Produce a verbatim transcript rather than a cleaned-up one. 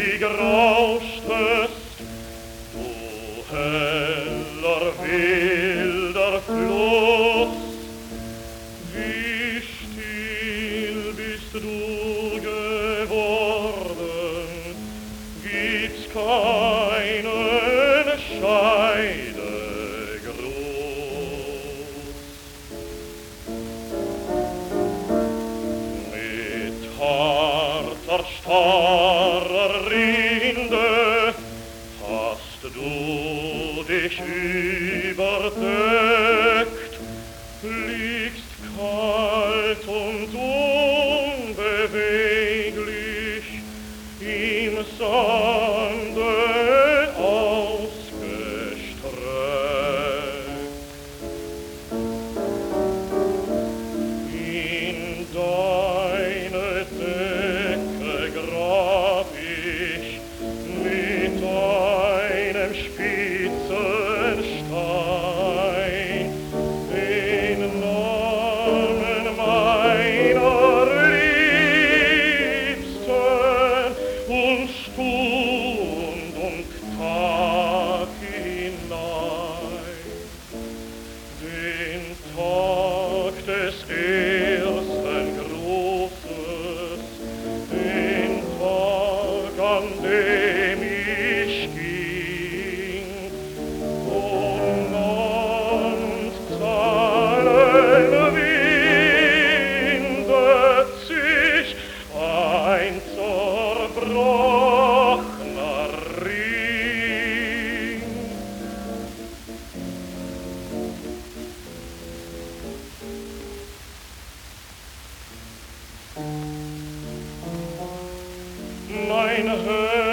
wie grauschtest, du heller, wilder Fluss, wie still bist du geworden, gibt's keinen Scheidegruß. Mit harter, starrer Rinde hast du dich überdeckt, liegst kalt und unbeweglich im Sande ausgestreckt. In deine Decke grab ich mit einem spitzen Stein den Namen meiner Liebsten und Stund und Tag hinein, den Tag des ersten Grußes, den Tag, an dem ich ging, und Land, Zahlen windet sich ein zerbrochener Ring. Mein Herz